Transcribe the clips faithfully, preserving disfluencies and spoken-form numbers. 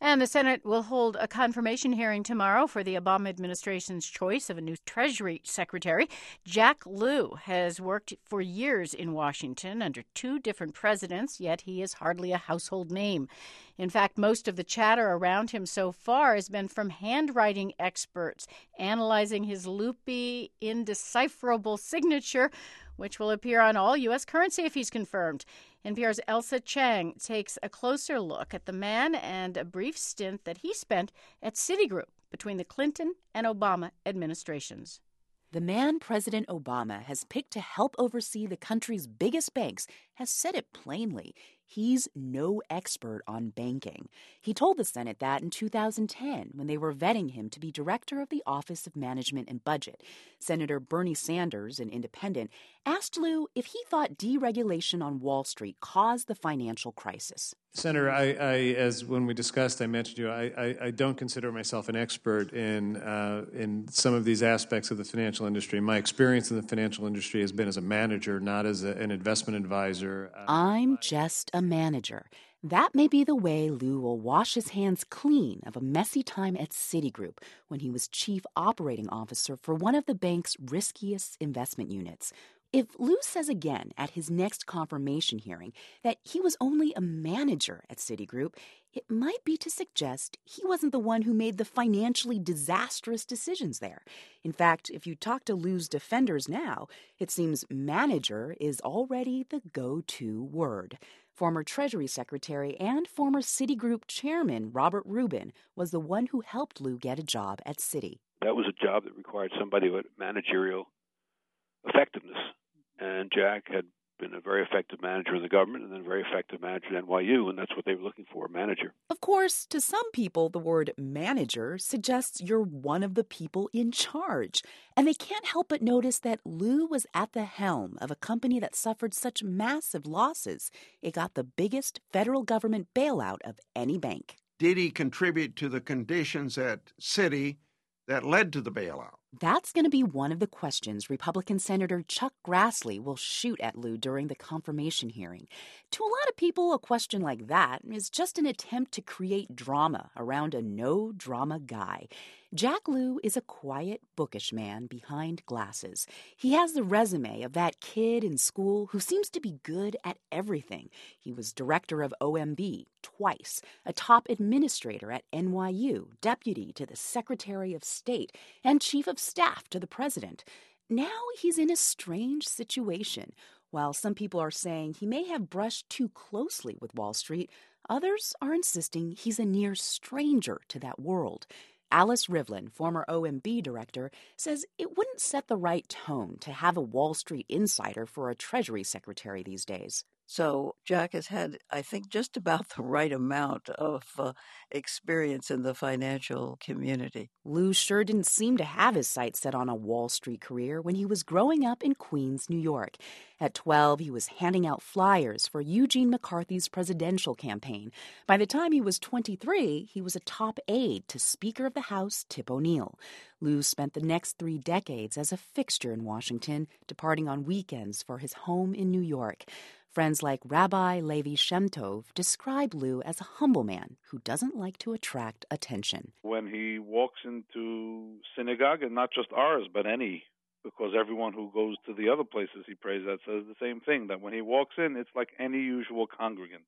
And the Senate will hold a confirmation hearing tomorrow for the Obama administration's choice of a new Treasury Secretary. Jack Lew has worked for years in Washington under two different presidents, yet he is hardly a household name. In fact, most of the chatter around him so far has been from handwriting experts analyzing his loopy, indecipherable signature, which will appear on all U S currency if he's confirmed. N P R's Ailsa Chang takes a closer look at the man and a brief stint that he spent at Citigroup between the Clinton and Obama administrations. The man President Obama has picked to help oversee the country's biggest banks has said it plainly. He's no expert on banking. He told the Senate that in two thousand ten when they were vetting him to be director of the Office of Management and Budget. Senator Bernie Sanders, an independent, asked Lew if he thought deregulation on Wall Street caused the financial crisis. Senator, I, I, as when we discussed, I mentioned to you, I, I, I don't consider myself an expert in uh, in some of these aspects of the financial industry. My experience in the financial industry has been as a manager, not as a, an investment advisor. Uh, I'm just a manager. That may be the way Lew will wash his hands clean of a messy time at Citigroup when he was chief operating officer for one of the bank's riskiest investment units. If Lew says again at his next confirmation hearing that he was only a manager at Citigroup, it might be to suggest he wasn't the one who made the financially disastrous decisions there. In fact, if you talk to Lew's defenders now, it seems manager is already the go-to word. Former Treasury Secretary and former Citigroup chairman Robert Rubin was the one who helped Lew get a job at Citi. That was a job that required somebody with managerial effectiveness. And Jack had been a very effective manager in the government and then a very effective manager at N Y U, and that's what they were looking for, a manager. Of course, to some people, the word manager suggests you're one of the people in charge. And they can't help but notice that Lew was at the helm of a company that suffered such massive losses. It got the biggest federal government bailout of any bank. Did he contribute to the conditions at Citi that led to the bailout? That's going to be one of the questions Republican Senator Chuck Grassley will shoot at Lew during the confirmation hearing. To a lot of people, a question like that is just an attempt to create drama around a no-drama guy. Jack Lew is a quiet, bookish man behind glasses. He has the resume of that kid in school who seems to be good at everything. He was director of O M B twice, a top administrator at N Y U, deputy to the Secretary of State, and chief of staff to the president. Now he's in a strange situation. While some people are saying he may have brushed too closely with Wall Street, others are insisting he's a near stranger to that world. Alice Rivlin, former O M B director, says it wouldn't set the right tone to have a Wall Street insider for a Treasury secretary these days. So Jack has had, I think, just about the right amount of uh, experience in the financial community. Lew sure didn't seem to have his sights set on a Wall Street career when he was growing up in Queens, New York. At twelve, he was handing out flyers for Eugene McCarthy's presidential campaign. By the time he was twenty-three, he was a top aide to Speaker of the House Tip O'Neill. Lew spent the next three decades as a fixture in Washington, departing on weekends for his home in New York. Friends like Rabbi Levi Shem Tov describe Lew as a humble man who doesn't like to attract attention. When he walks into synagogue, and not just ours, but any, because everyone who goes to the other places he prays at says the same thing, that when he walks in, it's like any usual congregant.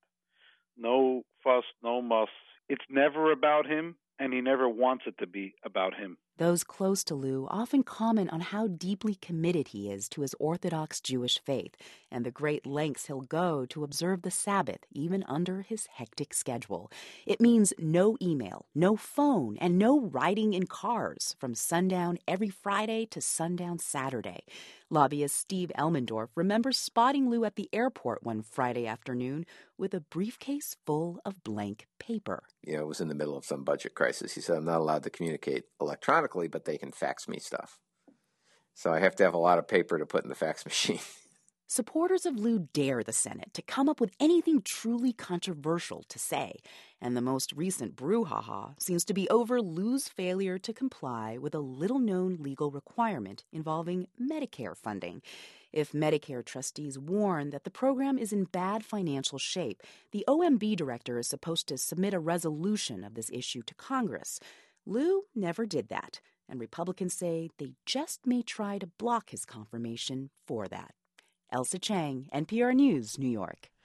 No fuss, no muss. It's never about him, and he never wants it to be about him. Those close to Lew often comment on how deeply committed he is to his Orthodox Jewish faith and the great lengths he'll go to observe the Sabbath, even under his hectic schedule. It means no email, no phone, and no riding in cars from sundown every Friday to sundown Saturday. Lobbyist Steve Elmendorf remembers spotting Lew at the airport one Friday afternoon with a briefcase full of blank paper. You know, it was in the middle of some budget crisis. He said, I'm not allowed to communicate electronically, but they can fax me stuff. So I have to have a lot of paper to put in the fax machine. Supporters of Lew dare the Senate to come up with anything truly controversial to say, and the most recent brouhaha seems to be over Lew's failure to comply with a little-known legal requirement involving Medicare funding. If Medicare trustees warn that the program is in bad financial shape, the O M B director is supposed to submit a resolution of this issue to Congress. Liu never did that, and Republicans say they just may try to block his confirmation for that. Elsa Chang, N P R News, New York.